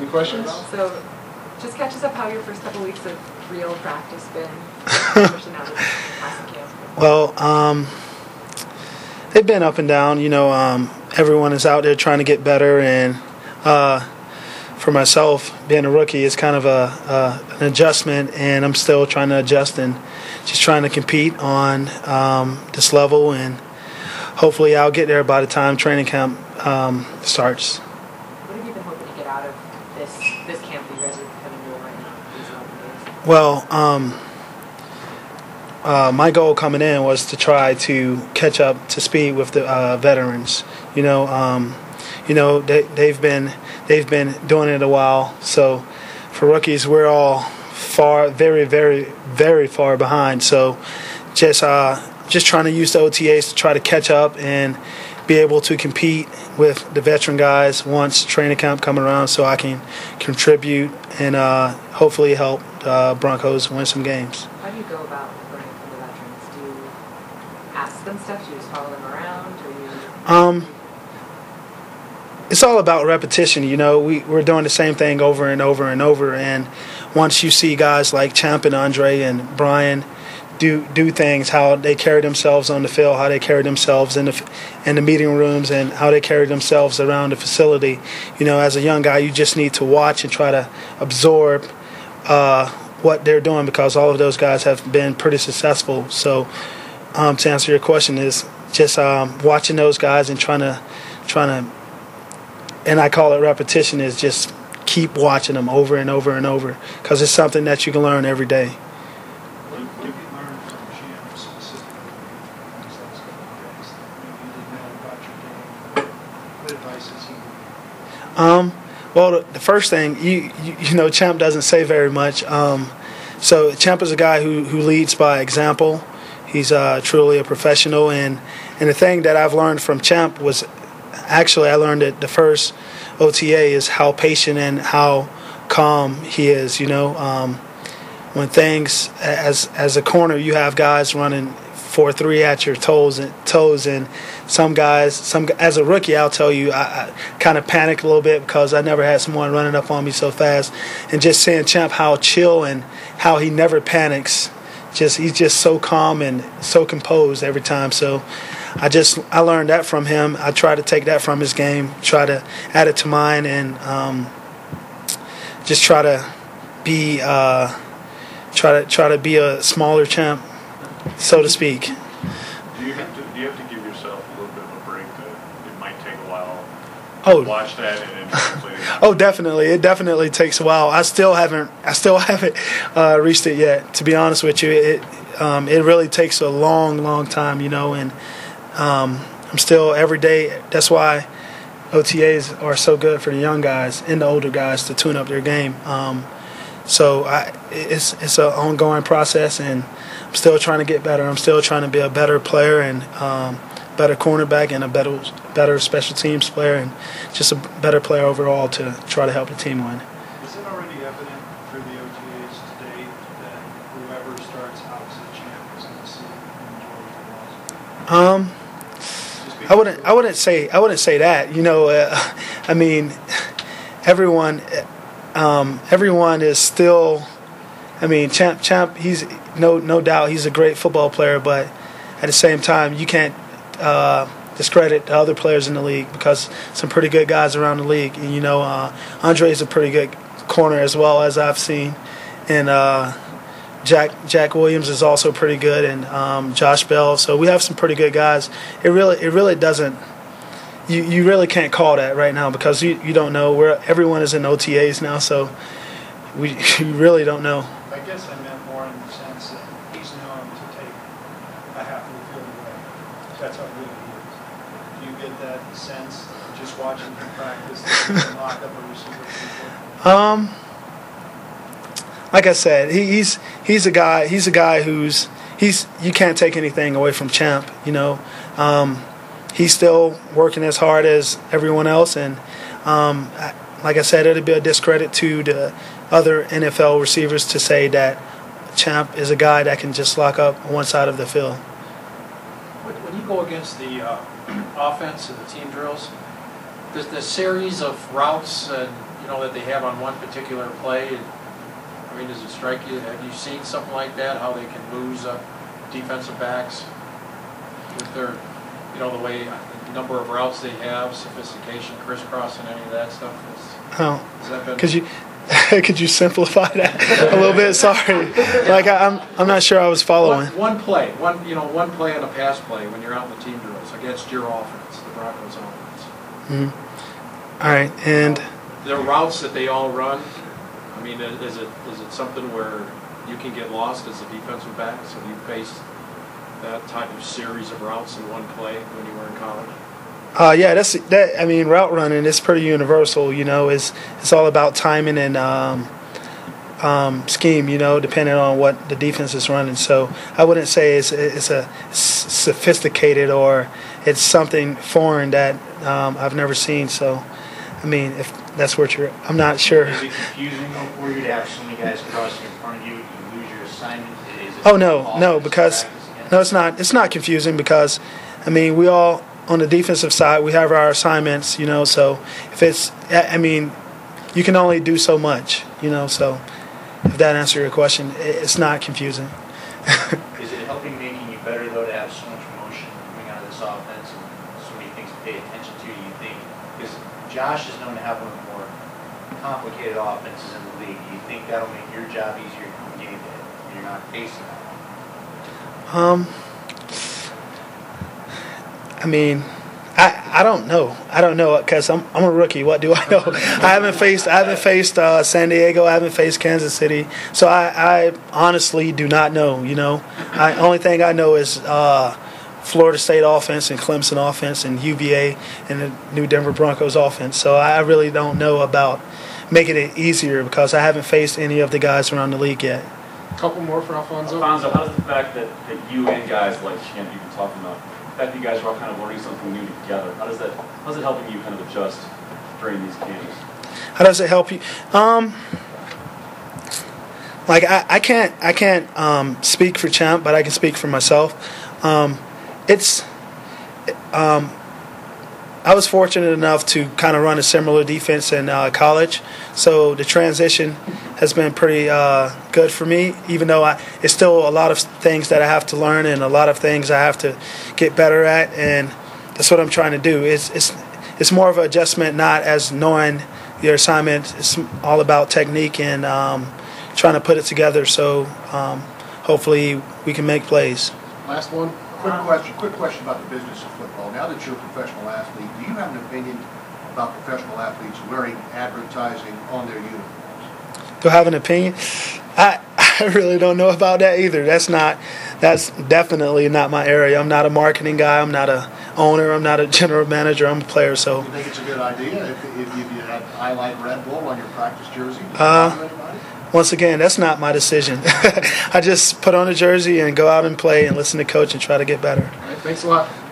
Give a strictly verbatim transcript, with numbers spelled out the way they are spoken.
Any questions? So, just catch us up how your first couple weeks of real practice been, especially now that passing camp. Well, um, they've been up and down. You know, um, everyone is out there trying to get better, and uh, for myself, being a rookie is kind of a, a an adjustment, and I'm still trying to adjust and just trying to compete on um, this level, and hopefully I'll get there by the time training camp um, starts. What have you been hoping to get out of this this camp that you guys are having to do right now? These eleven days? Well, um, uh, my goal coming in was to try to catch up to speed with the uh, veterans. You know, um, you know they they've been they've been doing it a while. So for rookies, we're all far, very, very, very far behind. So just uh, just trying to use the O T As to try to catch up and be able to compete with the veteran guys once training camp coming around, so I can contribute and uh, hopefully help the Broncos win some games. How do you go about learning from the veterans? Do you ask them stuff? Do you just follow them around? Or you... Um, it's all about repetition. You know, we, we're doing the same thing over and over and over, and once you see guys like Champ and Andre and Brian do do things, how they carry themselves on the field, how they carry themselves in the in the meeting rooms, and how they carry themselves around the facility. You know, as a young guy, you just need to watch and try to absorb uh, what they're doing, because all of those guys have been pretty successful. So, um, to answer your question, is just um, watching those guys and trying to trying to, and I call it repetition, is just keep watching them over and over and over, because it's something that you can learn every day. Um, well, the, the first thing, you, you you know, Champ doesn't say very much. Um, so Champ is a guy who, who leads by example. He's uh, truly a professional, and, and the thing that I've learned from Champ was, actually I learned it the first O T A, is how patient and how calm he is. You know, um, when things, as as a corner, you have guys running four three at your toes and toes, and some guys, some as a rookie, I'll tell you, I, I kind of panicked a little bit because I never had someone running up on me so fast. And just seeing Champ how chill and how he never panics, just he's just so calm and so composed every time. So I just I learned that from him. I try to take that from his game, try to add it to mine, and um, just try to be uh, try to try to be a smaller Champ, so to speak. Do you have to do you have to give yourself a little bit of a break? That it might take a while Oh, to watch that and then translate it. oh, definitely. It definitely takes a while. I still haven't. I still haven't uh, reached it yet. To be honest with you, it um, it really takes a long, long time. You know, and um, I'm still every day. That's why O T As are so good for the young guys and the older guys to tune up their game. Um, so I, it's it's an ongoing process, and I'm still trying to get better. I'm still trying to be a better player and um, better cornerback and a better better special teams player, and just a better player overall to try to help the team win. Is it already evident through the O T As today that whoever starts opposite Champ is going to see and enjoy the loss? Um, I wouldn't. I wouldn't say. I wouldn't say that. You know, uh, I mean, everyone, um, everyone is still. I mean, Champ. Champ. He's no, no doubt. He's a great football player, but at the same time, you can't uh, discredit the other players in the league, because some pretty good guys around the league. And you know, uh, Andre is a pretty good corner as well, as I've seen, and. Uh, Jack Jack Williams is also pretty good, and um, Josh Bell. So we have some pretty good guys. It really it really doesn't. You, you really can't call that right now, because you, you don't know. Where everyone is in O T As now, so we you really don't know. I guess I meant more in the sense that he's known to take a half of the field away. That's how good he is. Do you get that sense just watching him practice that he lock up a receiver before? Um. Like I said, he, he's he's a guy. He's a guy who's he's you can't take anything away from Champ. You know, um, he's still working as hard as everyone else, and um, like I said, it'd be a discredit to the other N F L receivers to say that Champ is a guy that can just lock up one side of the field. When you go against the uh, offense and the team drills, there's the series of routes and you know, that they have on one particular play? I mean, does it strike you, have you seen something like that, how they can lose uh, defensive backs with their, you know, the way, the number of routes they have, sophistication, crisscrossing, any of that stuff? Is, Oh, has that been? could you could you simplify that a little bit? Sorry, like I, I'm I'm not sure I was following. One, one play, one you know, one play on a pass play when you're out in the team drills against your offense, the Broncos offense. Mm-hmm. All right, and The routes that they all run. I mean, is it is it something where you can get lost as a defensive back? So you faced that type of series of routes in one play when you were in college? Uh, yeah, that's that. I mean, route running is pretty universal. You know, it's it's all about timing and um, um, scheme. You know, depending on what the defense is running. So I wouldn't say it's it's a sophisticated or it's something foreign that um, I've never seen. So, I mean, if that's what you're, I'm not sure. Is it confusing though for you to have so many guys crossing in front of you? You lose your assignment. Is it Oh no, no, offensive because practice again? no, it's not. It's not confusing because, I mean, we all on the defensive side we have our assignments, you know. So if it's, I mean, you can only do so much, you know. So if that answers your question, it's not confusing. Is it helping making you better though to have so much motion coming out of this offense and so many things to pay attention to? You think because Josh is known to have one of the more complicated offenses in the league. Do you think that'll make your job easier come game day when you're not facing that? Um, I mean, I I don't know. I don't know because I'm I'm a rookie. What do I know? I haven't faced I haven't faced uh, San Diego. I haven't faced Kansas City. So I, I honestly do not know. You know, I only thing I know is uh, Florida State offense and Clemson offense and U V A and the New Denver Broncos offense. So I really don't know about making it easier because I haven't faced any of the guys around the league yet. Couple more for Alfonso. Alfonso, how does the fact that, that you and guys like Champ you've been talking about, the fact that you guys are all kind of learning something new together, how does that, how's it helping you kind of adjust during these games? How does it help you? Um, like I, I can't I can't um, speak for Champ, but I can speak for myself. Um, it's um, I was fortunate enough to kind of run a similar defense in uh, college, so the transition has been pretty uh, good for me. Even though I, it's still a lot of things that I have to learn and a lot of things I have to get better at, and that's what I'm trying to do. It's it's it's more of an adjustment, not as knowing your assignment. It's all about technique and um, trying to put it together. So um, hopefully we can make plays. Last one. Quick question, quick question about the business of football. Now that you're a professional athlete, do you have an opinion about professional athletes wearing advertising on their uniforms? Do I have an opinion? I I really don't know about that either. That's not that's definitely not my area. I'm not a marketing guy. I'm not a owner. I'm not a general manager. I'm a player. So Do you think it's a good idea if, if you had I like Red Bull on your practice jersey? Does it Uh, bother anybody? once again, that's not my decision. I just put on a jersey and go out and play and listen to coach and try to get better. All right, thanks a lot.